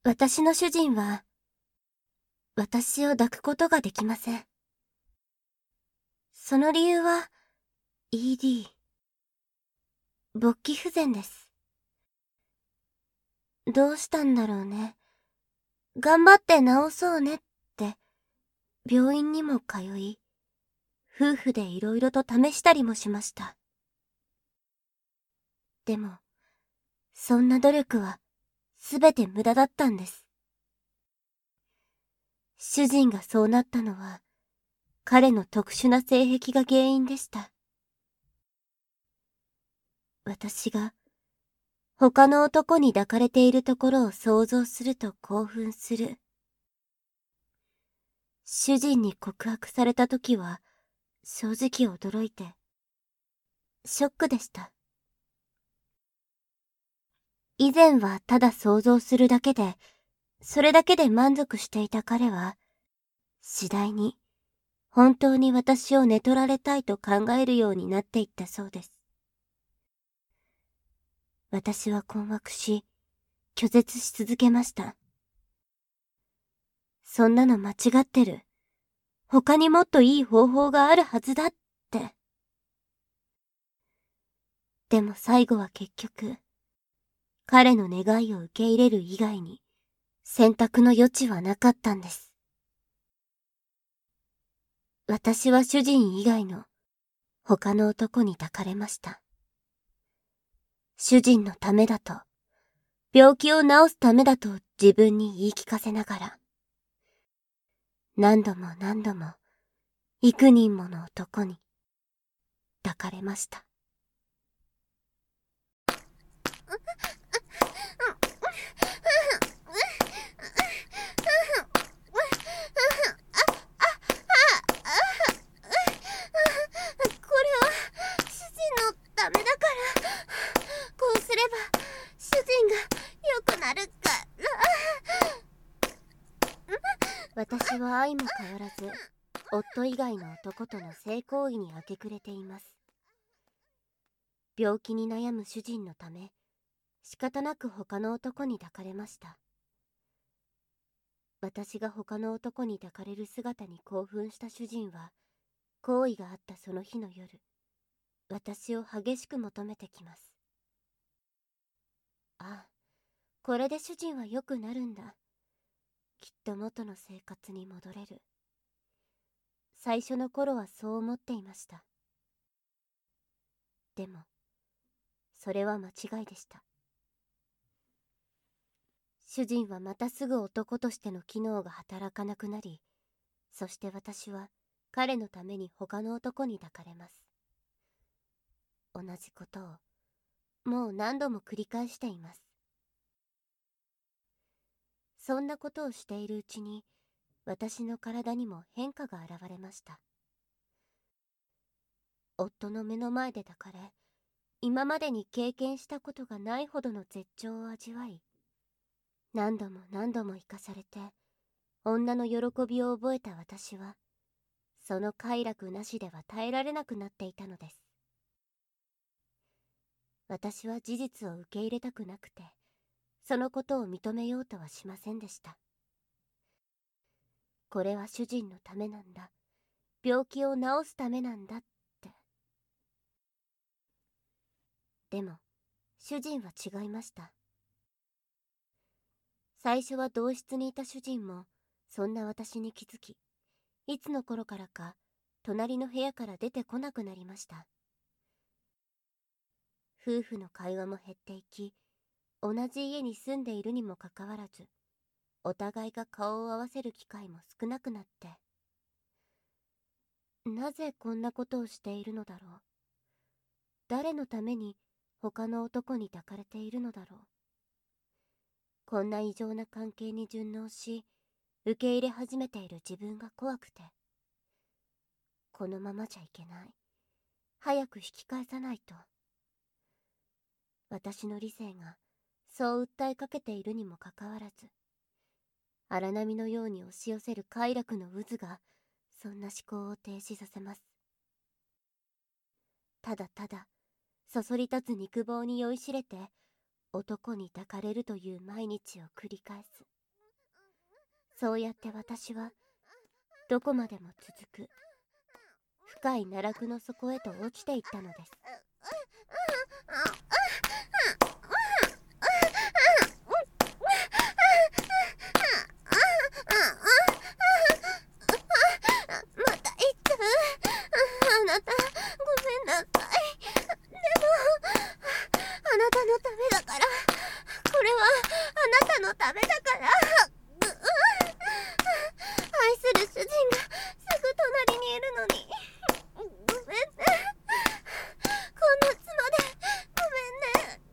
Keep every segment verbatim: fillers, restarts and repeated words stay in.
私の主人は、私を抱くことができません。その理由は、イーディー、勃起不全です。どうしたんだろうね。頑張って治そうねって、病院にも通い、夫婦でいろいろと試したりもしました。でも、そんな努力は、すべて無駄だったんです。主人がそうなったのは、彼の特殊な性癖が原因でした。私が、他の男に抱かれているところを想像すると興奮する。主人に告白された時は、正直驚いて、ショックでした。以前はただ想像するだけで、それだけで満足していた彼は、次第に、本当に私を寝取られたいと考えるようになっていったそうです。私は困惑し、拒絶し続けました。そんなの間違ってる。他にもっといい方法があるはずだって。でも最後は結局、彼の願いを受け入れる以外に選択の余地はなかったんです。私は主人以外の他の男に抱かれました。主人のためだと、病気を治すためだと自分に言い聞かせながら、何度も何度も幾人もの男に抱かれました。私は相も変わらず、夫以外の男との性行為に明け暮れています。病気に悩む主人のため、仕方なく他の男に抱かれました。私が他の男に抱かれる姿に興奮した主人は、行為があったその日の夜、私を激しく求めてきます。ああ、これで主人は良くなるんだ。きっと元の生活に戻れる。最初の頃はそう思っていました。でも、それは間違いでした。主人はまたすぐ男としての機能が働かなくなり、そして私は彼のために他の男に抱かれます。同じことをもう何度も繰り返しています。そんなことをしているうちに、私の体にも変化が現れました。夫の目の前で抱かれ、今までに経験したことがないほどの絶頂を味わい、何度も何度も生かされて、女の喜びを覚えた私は、その快楽なしでは耐えられなくなっていたのです。私は事実を受け入れたくなくて、そのことを認めようとはしませんでした。これは主人のためなんだ。病気を治すためなんだって。でも、主人は違いました。最初は同室にいた主人も、そんな私に気づき、いつの頃からか、隣の部屋から出てこなくなりました。夫婦の会話も減っていき、同じ家に住んでいるにもかかわらず、お互いが顔を合わせる機会も少なくなって、なぜこんなことをしているのだろう。誰のために他の男に抱かれているのだろう。こんな異常な関係に順応し、受け入れ始めている自分が怖くて、このままじゃいけない。早く引き返さないと。私の理性がそう訴えかけているにもかかわらず、荒波のように押し寄せる快楽の渦がそんな思考を停止させます。ただただそそり立つ肉棒に酔いしれて男に抱かれるという毎日を繰り返す。 そうやって私はどこまでも続く深い奈落の底へと落ちていったのです。 また言った。あなたごめんなさい。でもあなたのためだから、これはあなたのためだから。愛する主人がすぐ隣にいるのに、ごめんね。こんな妻でごめんね。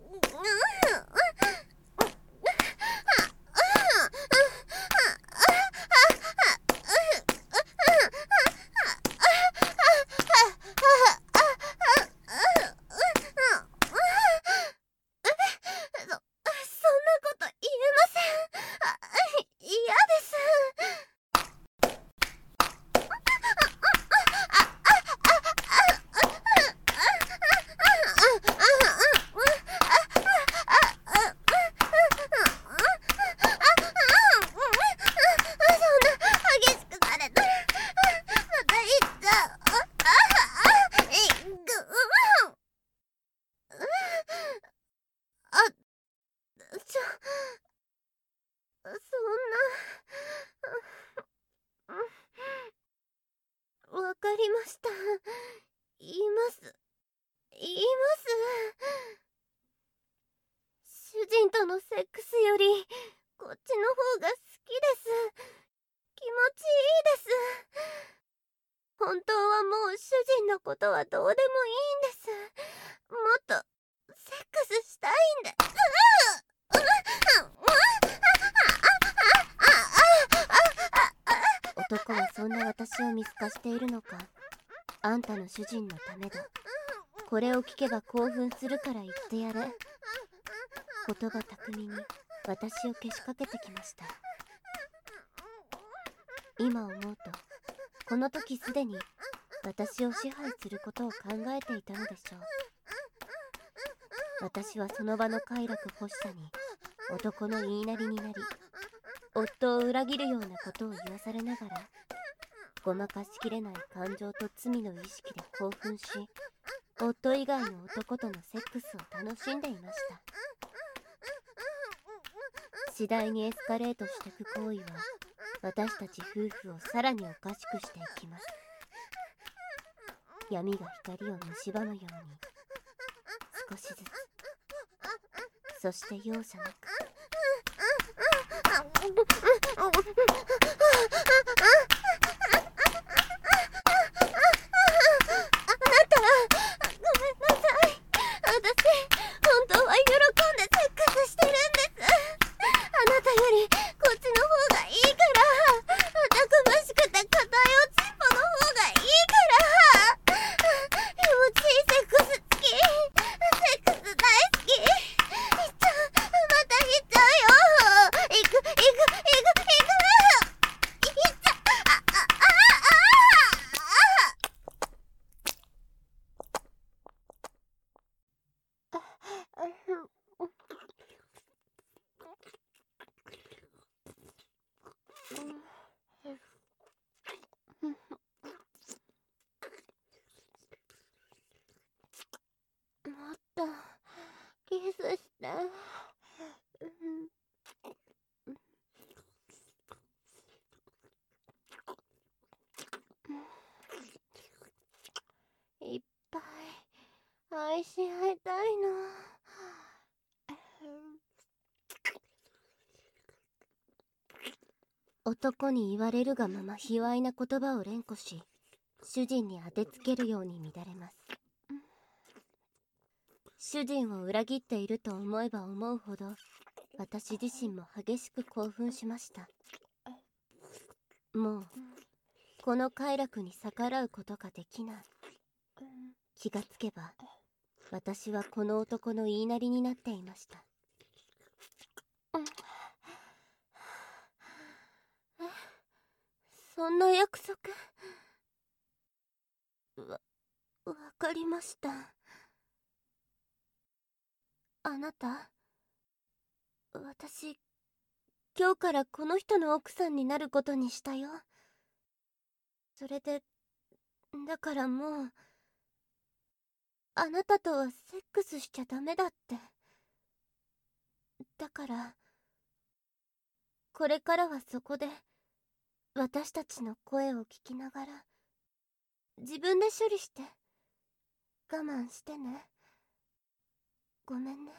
そ、そんなこと言えません。あ、嫌です。わかりました。言います。言います。主人とのセックスよりこっちの方が好きです。気持ちいいです。本当はもう主人のことはどうでもいいんです。もっとセックスしたいんで。 男はそんな私を見透かしているのか、あんたの主人のためだ、これを聞けば興奮するから言ってやれ、言葉巧みに私をけしかけてきました。今思うとこの時すでに私を支配することを考えていたのでしょう。私はその場の快楽欲しさに男の言いなりになり、夫を裏切るようなことを言わされながら、ごまかしきれない感情と罪の意識で興奮し、夫以外の男とのセックスを楽しんでいました。次第にエスカレートしていく行為は私たち夫婦をさらにおかしくしていきます。闇が光を蝕むように少しずつ、そして容赦なく。 キスして。いっぱい愛し合いたいの。 男に言われるがまま卑猥な言葉を連呼し、主人に当てつけるように乱れます。主人を裏切っていると思えば思うほど、私自身も激しく興奮しました。もうこの快楽に逆らうことができない。気がつけば私はこの男の言いなりになっていました。 え、そんな約束。わ、わかりました。あなた、私今日からこの人の奥さんになることにしたよ。それで、だからもう、あなたとはセックスしちゃダメだって。だから、これからはそこで、私たちの声を聞きながら、自分で処理して、我慢してね。ごめんね。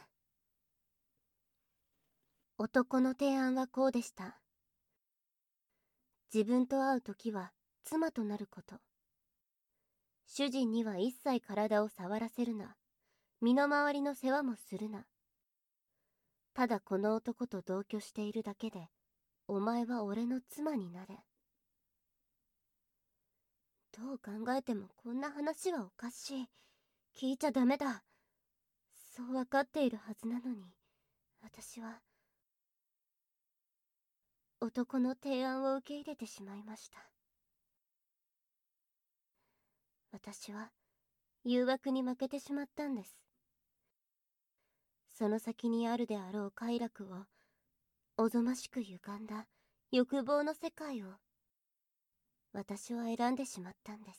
男の提案はこうでした。自分と会うときは妻となること。主人には一切体を触らせるな。身の回りの世話もするな。ただこの男と同居しているだけで、お前は俺の妻になれ。どう考えてもこんな話はおかしい。聞いちゃダメだ。そう分かっているはずなのに、私は、男の提案を受け入れてしまいました。私は、誘惑に負けてしまったんです。その先にあるであろう快楽を、おぞましく歪んだ欲望の世界を、私は選んでしまったんです。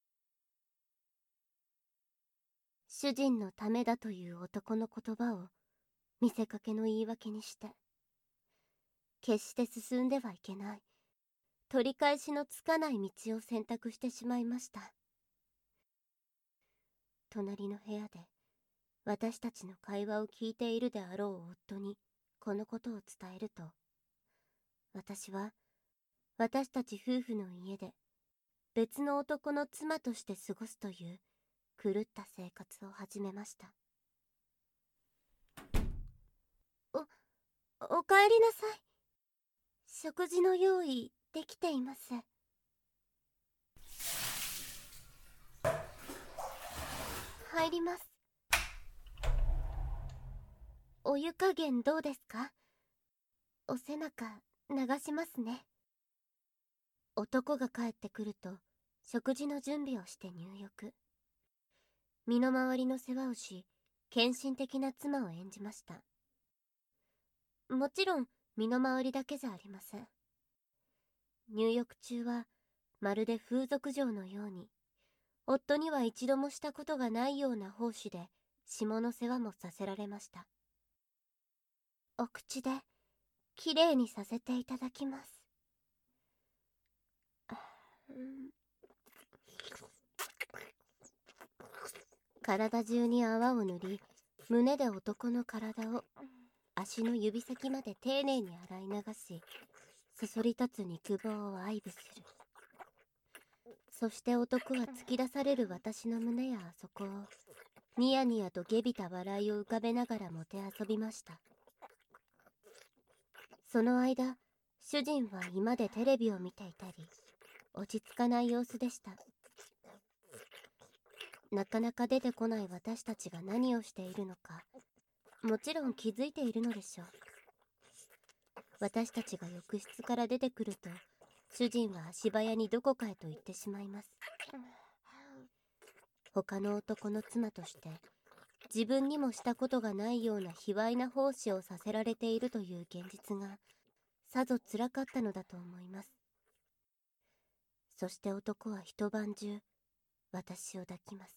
主人のためだという男の言葉を見せかけの言い訳にして、決して進んではいけない、取り返しのつかない道を選択してしまいました。隣の部屋で私たちの会話を聞いているであろう夫にこのことを伝えると、私は私たち夫婦の家で別の男の妻として過ごすという狂った生活を始めました。お、おかえりなさい。食事の用意できています。入ります。お湯加減どうですか？お背中流しますね。男が帰ってくると食事の準備をして入浴。身の回りの世話をし、献身的な妻を演じました。もちろん身の回りだけじゃありません。入浴中はまるで風俗嬢のように、夫には一度もしたことがないような奉仕で下の世話もさせられました。お口できれいにさせていただきます。体中に泡を塗り、胸で男の体を足の指先まで丁寧に洗い流し、そそり立つ肉棒を愛撫する。そして男は突き出される私の胸やあそこをニヤニヤと下びた笑いを浮かべながらもてあそびました。その間、主人は居間でテレビを見ていたり、落ち着かない様子でした。なかなか出てこない私たちが何をしているのか、もちろん気づいているのでしょう。私たちが浴室から出てくると、主人は足早にどこかへと行ってしまいます。他の男の妻として、自分にもしたことがないような卑猥な奉仕をさせられているという現実が、さぞ辛かったのだと思います。そして男は一晩中、私を抱きます。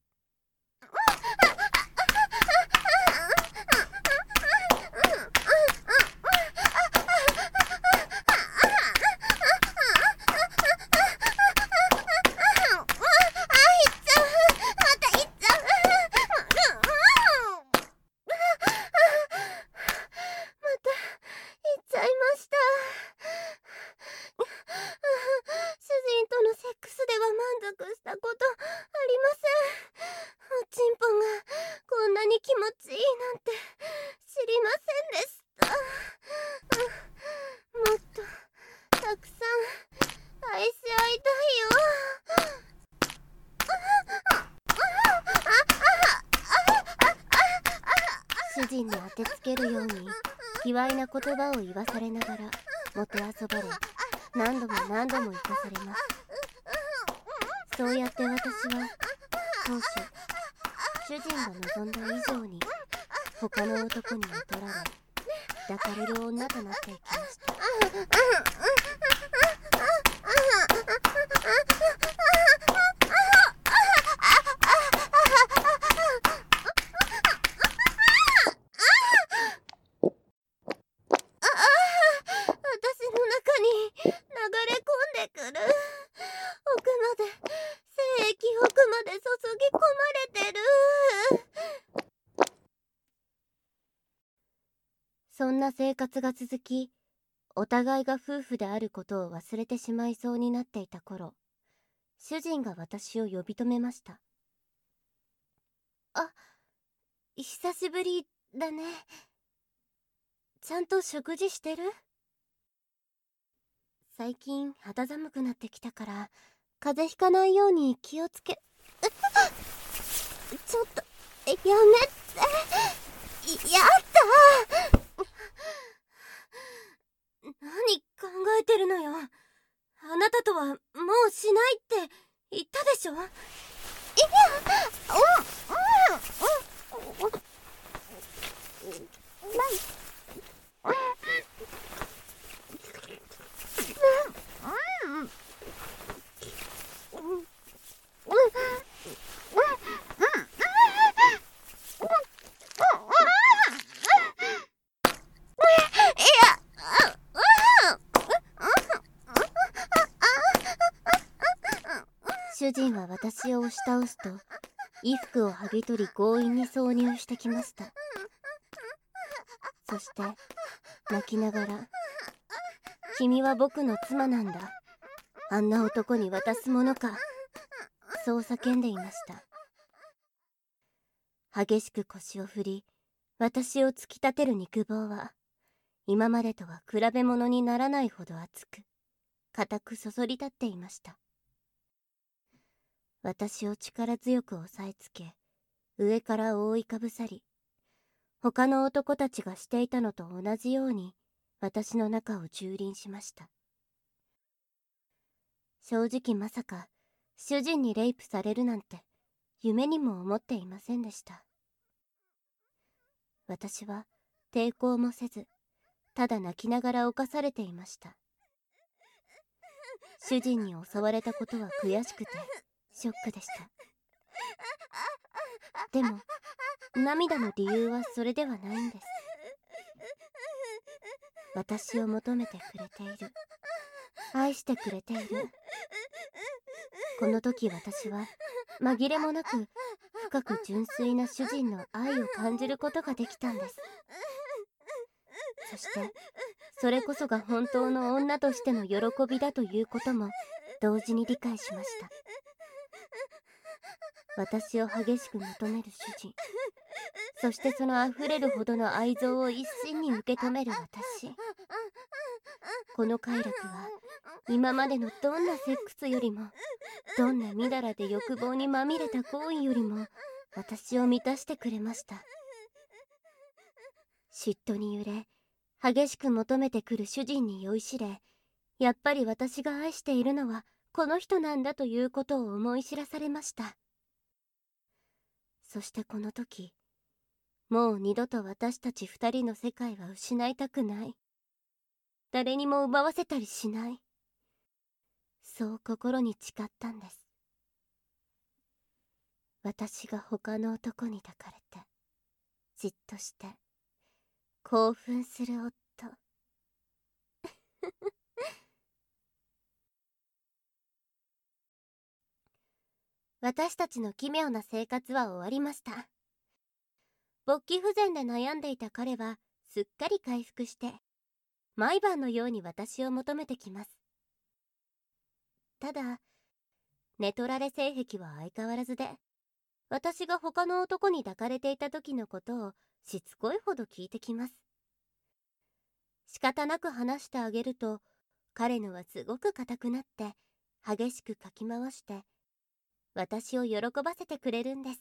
主人に当てつけるように卑猥な言葉を言わされながらもてあそばれ、何度も何度も生かされます。そうやって私は当初主人が望んだ以上に他の男に見取られ、 抱かれる女となっていきました。そんな生活が続き、お互いが夫婦であることを忘れてしまいそうになっていた頃、主人が私を呼び止めました。あ、久しぶりだね。ちゃんと食事してる？最近肌寒くなってきたから、風邪ひかないように気をつけ。ちょっと、やめて。やだ。何考えてるのよ。あなたとはもうしないって言ったでしょ。いや、うんうんうん。主人は私を押し倒すと、衣服を剥ぎ取り強引に挿入してきました。そして泣きながら、君は僕の妻なんだ、あんな男に渡すものか、そう叫んでいました。激しく腰を振り、私を突き立てる肉棒は、今までとは比べ物にならないほど熱く、固くそそり立っていました。私を力強く押さえつけ、上から覆いかぶさり、他の男たちがしていたのと同じように私の中を蹂躙しました。正直まさか主人にレイプされるなんて夢にも思っていませんでした。私は抵抗もせず、ただ泣きながら侵されていました。主人に襲われたことは悔しくてショックでした。でも涙の理由はそれではないんです。私を求めてくれている、愛してくれている。この時私は紛れもなく深く純粋な主人の愛を感じることができたんです。そしてそれこそが本当の女としての喜びだということも同時に理解しました。私を激しく求める主人、そしてそのあふれるほどの愛情を一身に受け止める私。この快楽は今までのどんなセックスよりも、どんなみだらで欲望にまみれた行為よりも私を満たしてくれました。嫉妬に揺れ、激しく求めてくる主人に酔いしれ、やっぱり私が愛しているのはこの人なんだということを思い知らされました。そしてこの時、もう二度と私たち二人の世界は失いたくない。誰にも奪わせたりしない。そう心に誓ったんです。私が他の男に抱かれて、じっとして、興奮する夫。私たちの奇妙な生活は終わりました。勃起不全で悩んでいた彼はすっかり回復して、毎晩のように私を求めてきます。ただ、寝取られ性癖は相変わらずで、私が他の男に抱かれていた時のことをしつこいほど聞いてきます。仕方なく話してあげると、彼のはすごく硬くなって激しくかき回して私を喜ばせてくれるんです。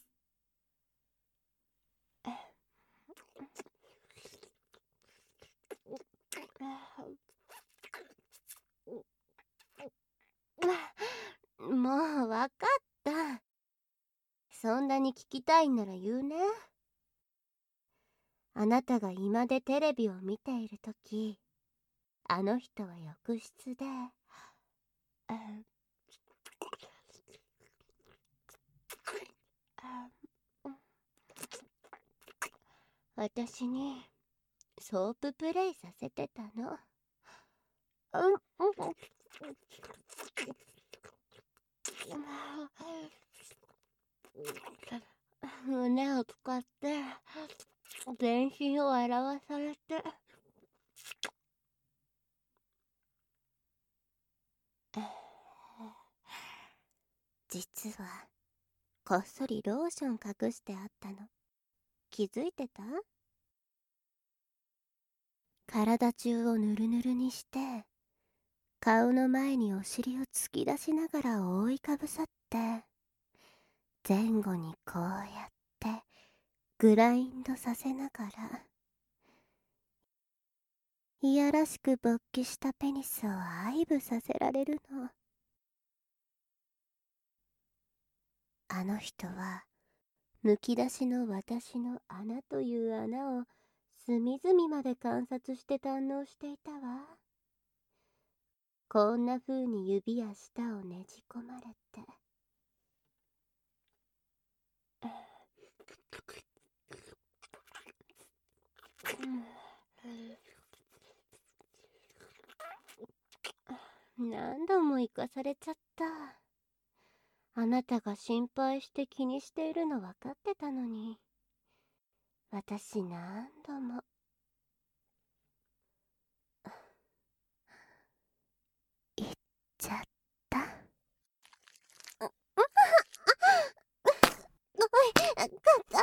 もうわかった。そんなに聞きたいんなら言うね。 あなたが居間でテレビを見ているとき、あの人は浴室で、ああ私にソーププレイさせてたの。うん胸を使って全身を洗わされて、実はこっそりローション隠してあったの。気づいてた？体中をヌルヌルにして、顔の前にお尻を突き出しながら覆いかぶさって、前後にこうやってグラインドさせながら、いやらしく勃起したペニスを愛撫させられるの。あの人はむき出しの私の穴という穴を隅々まで観察して堪能していたわ。こんな風に指や舌をねじ込まれて、何度も行かされちゃった。あなたが心配して気にしているの分かってたのに、私何度も。行っちゃった。おい、硬い。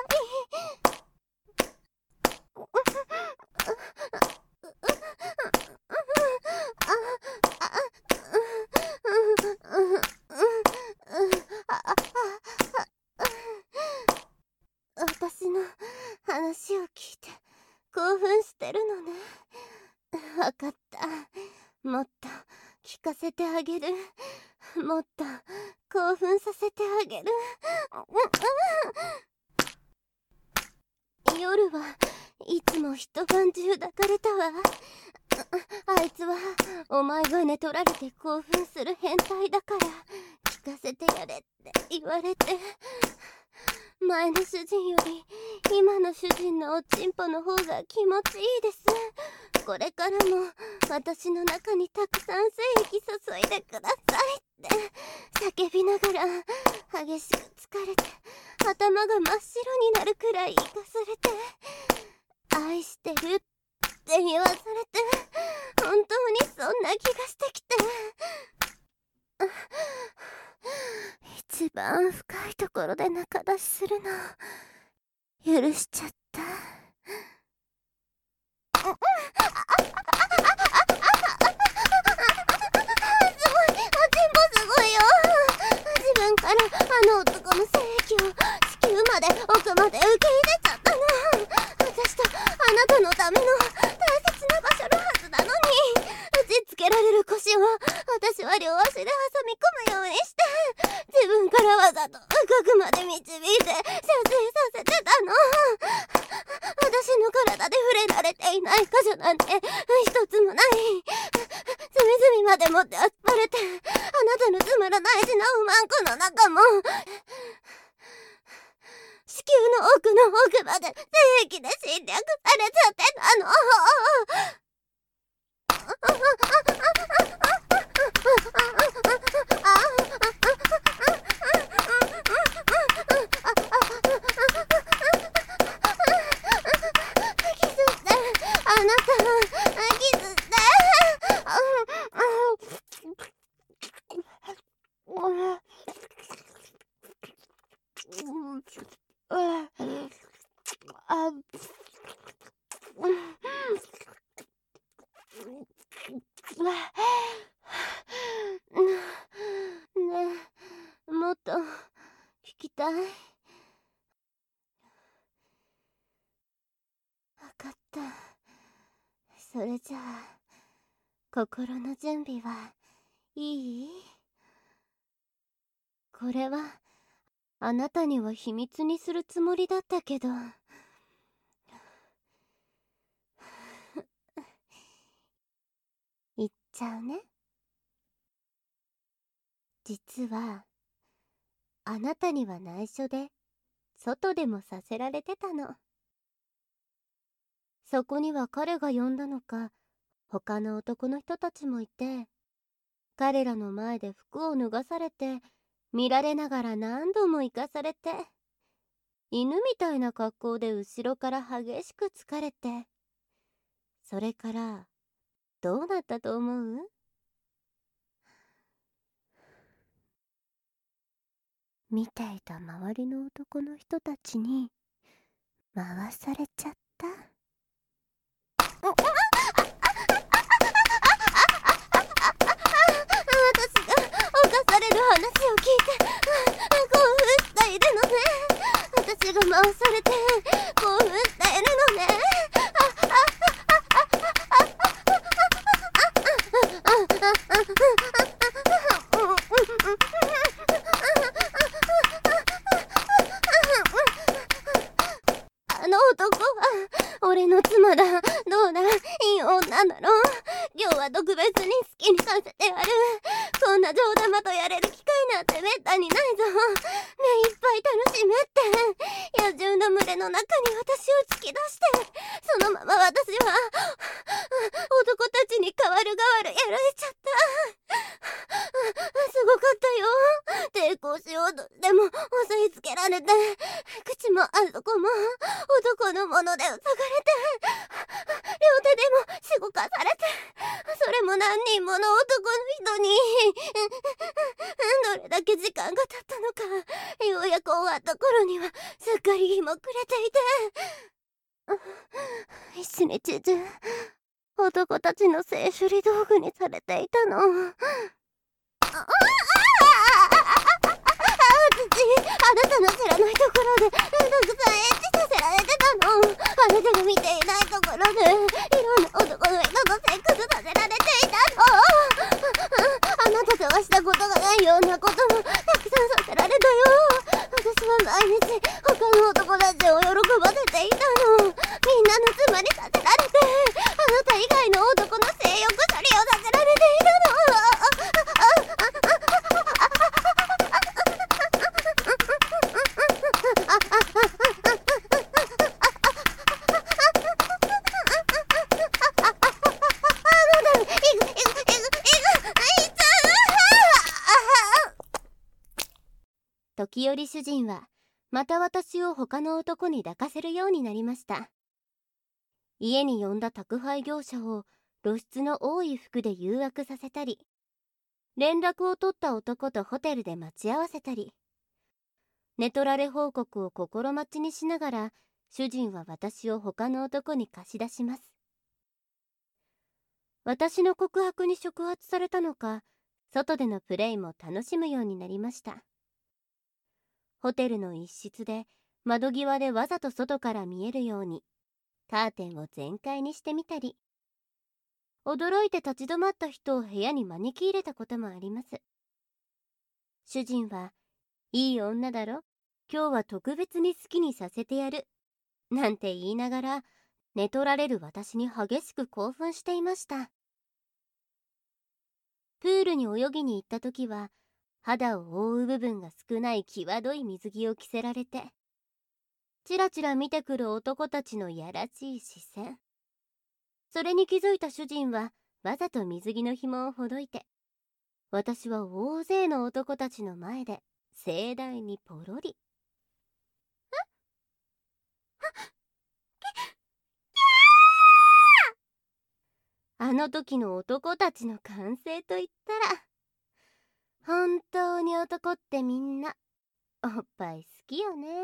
私の話を聞いて興奮してるのね。わかった。もっと聞かせてあげる。もっと興奮させてあげる。夜はいつも一晩中抱かれたわ。あいつはお前が寝取られて興奮する変態だから聞かせてやれって言われて、前の主人より今の主人のおちんぽの方が気持ちいいです。これからも私の中にたくさん精液注いでくださいって叫びながら、激しく疲れて頭が真っ白になるくらい生かされて、愛してるって言わされて、本当にそんな気がしてきて、一番深いところで仲出しするの許しちゃった。すごい、おちんぽすごいよ。自分からあの男の精液を子宮まで奥まで受け入れちゃったの。私とあなたのための大切な場所のはずなのに、打ちつけられる腰を私は両足で挟み込むようにして、自分からわざと深くまで導いて射精させてたの。私の体で触れられていない箇所なんて一つもない。隅々まで持ってあばれて、あなたのつまらない字のうまんこの中も子宮の奥の奥まで精液で侵略されちゃってたの。キスって、あなたキスって。ねえ、もっと聞きたい。わかった。それじゃあ心の準備はいい？これはあなたには秘密にするつもりだったけど、 ちゃうね。実はあなたには内緒で外でもさせられてたの。そこには彼が呼んだのか他の男の人たちもいて、彼らの前で服を脱がされて見られながら何度も生かされて、犬みたいな格好で後ろから激しく疲れて、それからどうなったと思う？見ていた周りの男の人たちに回されちゃった。私が犯される話を聞いて興奮しているのね。私が回されて興奮しているのね。あの男は俺の妻だ。どうだ、いい女だろう。今日は特別に好きにさせてやる。こんな冗談とやれる機会なんてめったにないぞ。目いっぱい楽しめって。野獣の群れの中に私を突き出して、そのまま私は男たちに代わる代わるやられちゃった。すごかったよ。抵抗しようとしても押さえつけられて、口もあそこも男のもので塞がれて、両手でもしごかされて、それも何人もの男の人に。どれだけ時間が経ったのか、ようやく終わった頃にはすっかり日も暮れていて、一日中男たちの性処理道具にされていたの。私、あなたの知らないところでたくさんエッチさせられてたの。あなたが見ていないところでいろんな男の人とセックスさせられていたの。あなたとはしたことがないようなこともたくさんさせられたよ。私は毎日他の男たちを喜ばせていたの。みんなの妻にさせられて、あなた以外の男の性欲処理をさせられていたの。時折主人はまた私を他の男に抱かせるようになりました。家に呼んだ宅配業者を露出の多い服で誘惑させたり、連絡を取った男とホテルで待ち合わせたり、寝取られ報告を心待ちにしながら主人は私を他の男に貸し出します。私の告白に触発されたのか、外でのプレイも楽しむようになりました。ホテルの一室で窓際でわざと外から見えるようにカーテンを全開にしてみたり、驚いて立ち止まった人を部屋に招き入れたこともあります。主人は、いい女だろ、今日は特別に好きにさせてやる、なんて言いながら寝取られる私に激しく興奮していました。プールに泳ぎに行った時は、肌を覆う部分が少ない際どい水着を着せられて、ちらちら見てくる男たちのやらしい視線。それに気づいた主人はわざと水着の紐をほどいて、私は大勢の男たちの前で盛大にポロリ。あの時の男たちの歓声といったら、本当に男ってみんなおっぱい好きよね。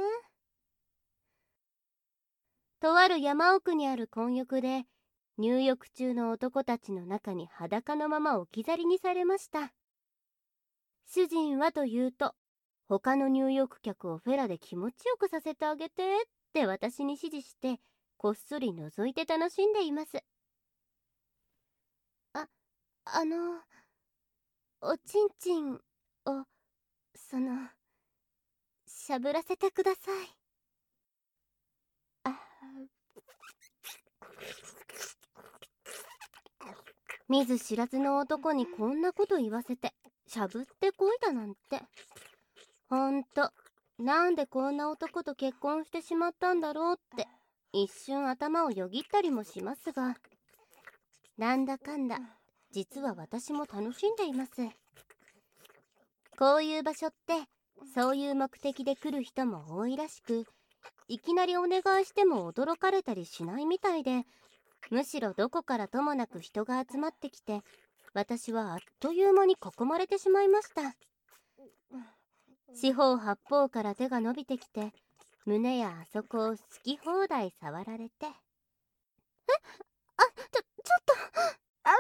とある山奥にある混浴で入浴中の男たちの中に裸のまま置き去りにされました。主人はというと、他の入浴客をフェラで気持ちよくさせてあげてって私に指示してこっそり覗いて楽しんでいます。あ、あのおちんちんをそのしゃぶらせてください。あ見ず知らずの男にこんなこと言わせてしゃぶってこいだなんて。ほんとなんでこんな男と結婚してしまったんだろうって一瞬頭をよぎったりもしますが、なんだかんだ実は私も楽しんでいます。こういう場所ってそういう目的で来る人も多いらしく、いきなりお願いしても驚かれたりしないみたいで、むしろどこからともなく人が集まってきて、私はあっという間に囲まれてしまいました。四方八方から手が伸びてきて、胸やあそこを好き放題触られて。え、あ、ちょ、ちょっと、あ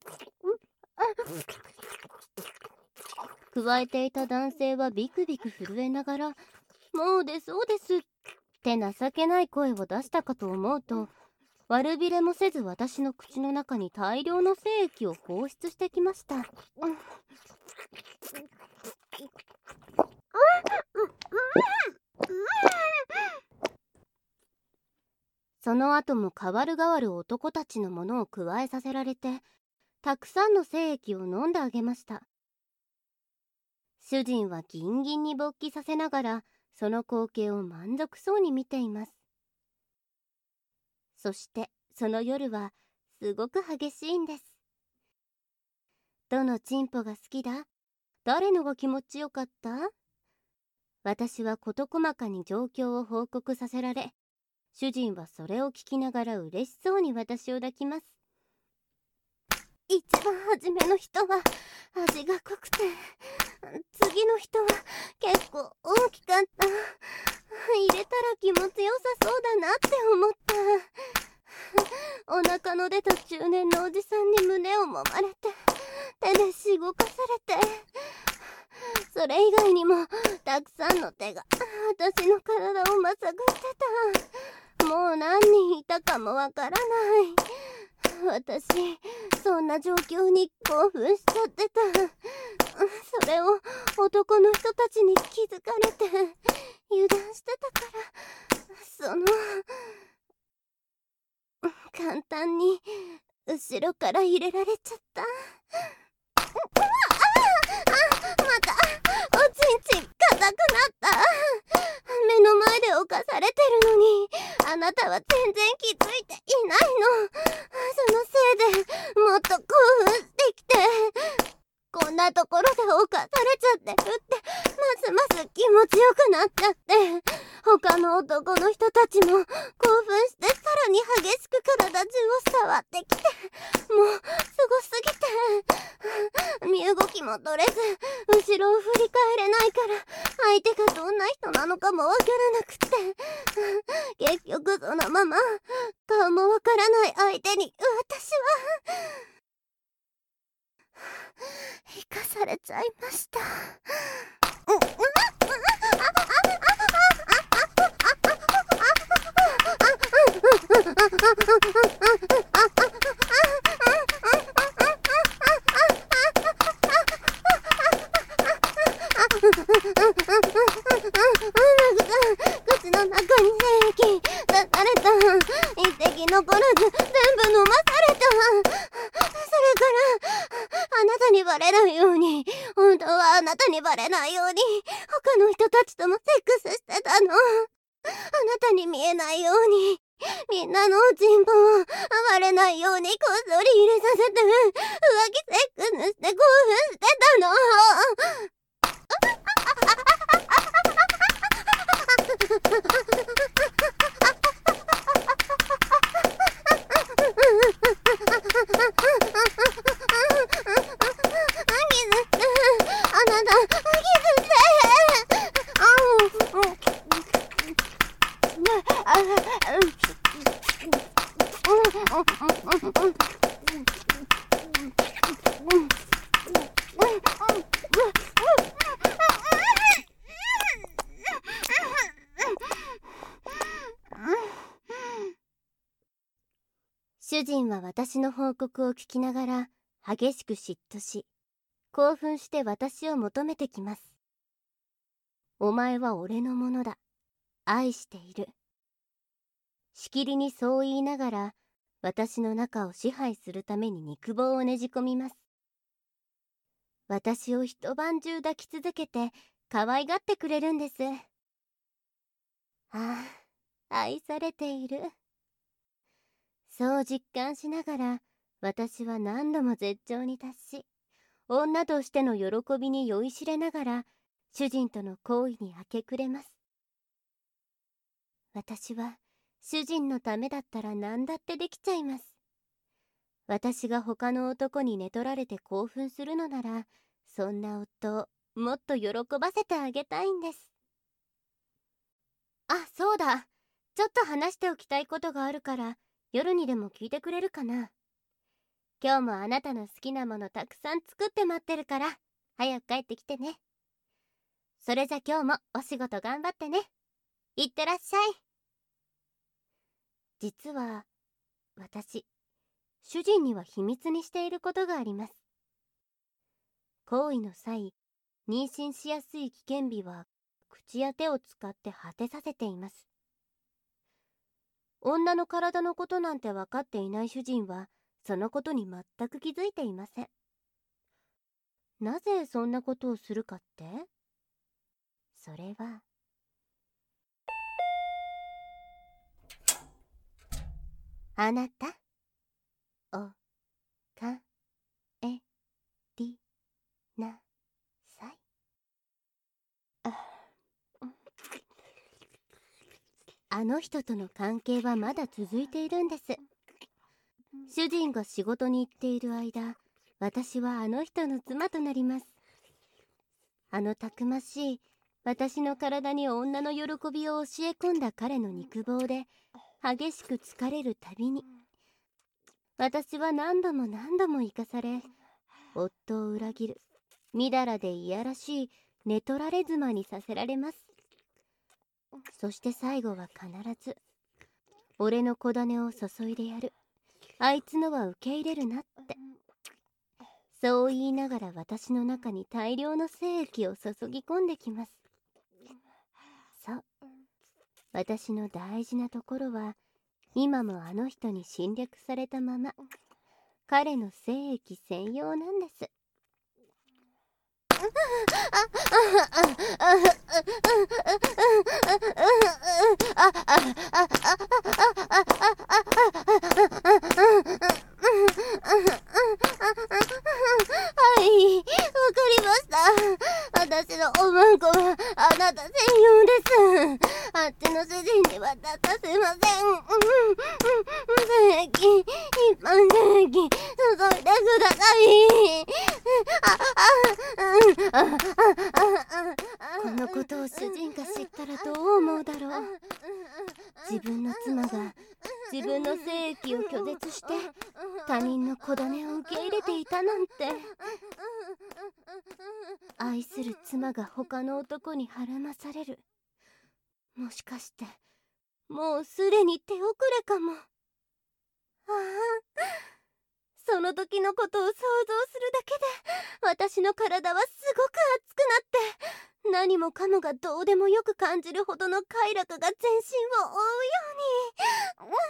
う、加えていた男性はビクビク震えながら、もうですそうですって情けない声を出したかと思うと、悪びれもせず私の口の中に大量の精液を放出してきました。その後も代わる代わる男たちのものを加えさせられて、たくさんの精液を飲んであげました。主人はギンギンに勃起させながらその光景を満足そうに見ています。そしてその夜はすごく激しいんです。どのチンポが好きだ？誰のが気持ちよかった？私は事細かに状況を報告させられ、主人はそれを聞きながら嬉しそうに私を抱きます。一番初めの人は味が濃くて、次の人は結構大きかった。入れたら気持ちよさそうだなって思った。お腹の出た中年のおじさんに胸を揉まれて、手でしごかされて、それ以外にもたくさんの手が私の体をまさぐってた。もう何人いたかもわからない。私そんな状況に興奮しちゃってた。それを男の人たちに気づかれて油断してたから、その簡単に後ろから入れられちゃった。ああ、またおちんちん硬くなった。目の前で侵されてるのにあなたは全然気づいていないの。そのせいでもっと興奮してきて、こんなところで侵されちゃってるってますます気持ちよくなっちゃって、他の男の人たちも興奮してさらに激しく体中を触ってきて、もうすごすぎて身動きも取れず後ろを振り返れないから、相手がどんな人なのかもわからなくて、結局そのまま顔もわからない相手に私は生かされちゃいました。口の中に精液出された。一滴残らず全部飲まされた。それからあなたにバレないように、本当はあなたにバレないように他の人たちともセックスしてたの。あなたに見えないように、みんなのおちんぽを暴れないようにこっそり入れさせて浮気セックスして興奮してたの。主人は私の報告を聞きながら激しく嫉妬し、興奮して私を求めてきます。お前は俺のものだ。愛している。しきりにそう言いながら私の中を支配するために肉棒をねじ込みます。私を一晩中抱き続けて可愛がってくれるんです。ああ、愛されている。そう実感しながら、私は何度も絶頂に達し、女としての喜びに酔いしれながら、主人との行為に明け暮れます。私は主人のためだったら何だってできちゃいます。私が他の男に寝取られて興奮するのなら、そんな夫をもっと喜ばせてあげたいんです。あ、そうだ。ちょっと話しておきたいことがあるから、夜にでも聞いてくれるかな。今日もあなたの好きなものたくさん作って待ってるから、早く帰ってきてね。それじゃ今日もお仕事頑張ってね。いってらっしゃい。実は、私、主人には秘密にしていることがあります。行為の際、妊娠しやすい危険日は、口や手を使って果てさせています。女の体のことなんて分かっていない主人は、そのことに全く気づいていません。なぜそんなことをするかって？それは、あなた、お、か、え、り、な、さい。あの人との関係はまだ続いているんです。主人が仕事に行っている間、私はあの人の妻となります。あのたくましい、私の体に女の喜びを教え込んだ彼の肉棒で、激しく疲れるたびに、私は何度も何度も生かされ、夫を裏切る、みだらでいやらしい寝取られ妻にさせられます。そして最後は必ず、俺の小種を注いでやる。あいつのは受け入れるなって。そう言いながら私の中に大量の精液を注ぎ込んできます。そう。私の大事なところは、今もあの人に侵略されたまま、彼の精液専用なんです。はい、わかりました。私のおまんこはあなた専用です。あっちの主人には渡せません。精液、一般精液、注いでください。このことを主人が知ったらどう思うだろう。自分の妻が自分の精液を拒絶して他人の子種を受け入れていたなんて。愛する妻が他の男にはらまされる。もしかしてもうすでに手遅れかも。ああ、その時のことを想像するだけで私の体はすごく熱くなって、何もかもがどうでもよく感じるほどの快楽が全身を覆うように。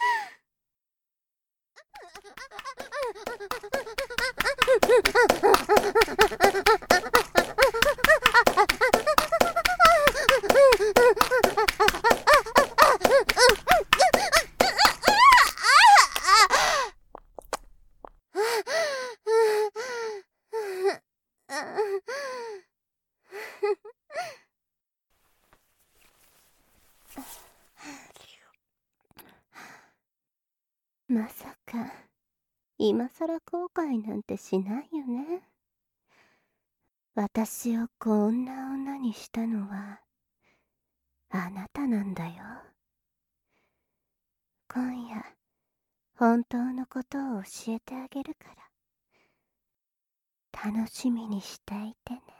まさか今さら後悔なんてしないよね。私をこんな女にしたのはあなたなんだよ。今夜本当のことを教えてあげるから楽しみにしていてね。